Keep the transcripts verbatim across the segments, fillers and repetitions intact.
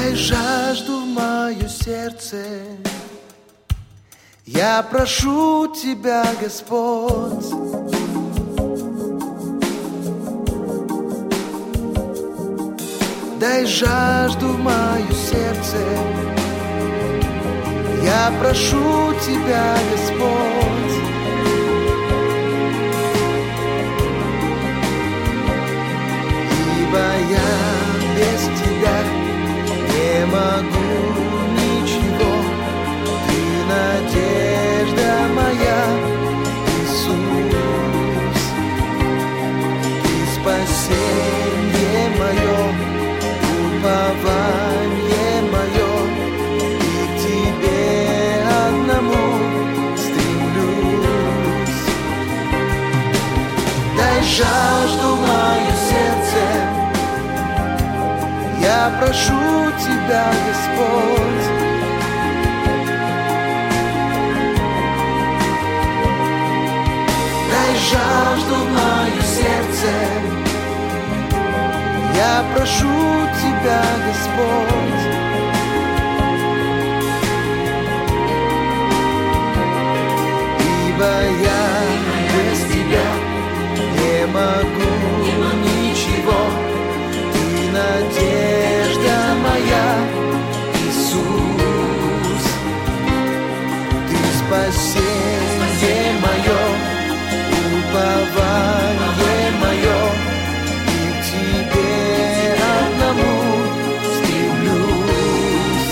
Дай жажду в мое сердце. Я прошу Тебя, Господь. Дай жажду в мое сердце. Я прошу Тебя, Господь. Ибо я без Тебя не могу ничего. Ты надежда моя, Иисус. Ты спасение мое, упование мое, и к Тебе одному стремлюсь. Дай жажду в мое сердце. Я прошу Тебя, Господь. Дай жажду в мое сердце. Я прошу Тебя, Господь. Ибо я без Тебя не могу ничего. Ты надежда моя, Иисус. Ты спасение мое, упование мое, и к Тебе одному стремлюсь.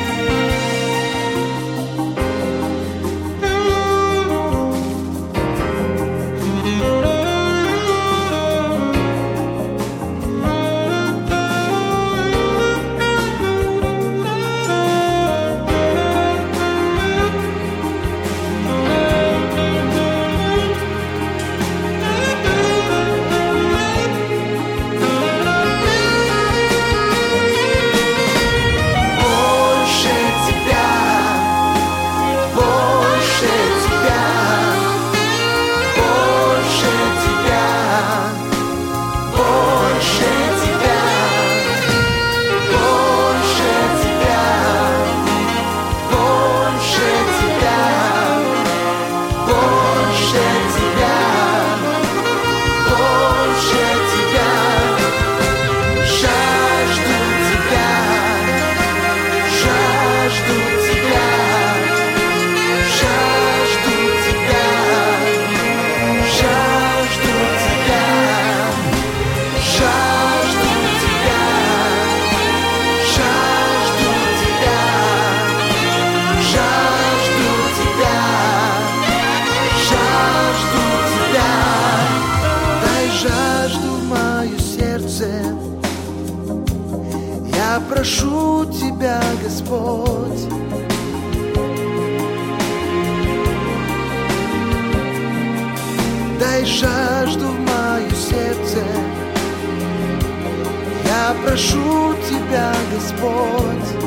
Я прошу Тебя, Господь. Дай жажду в мое сердце. Я прошу Тебя, Господь.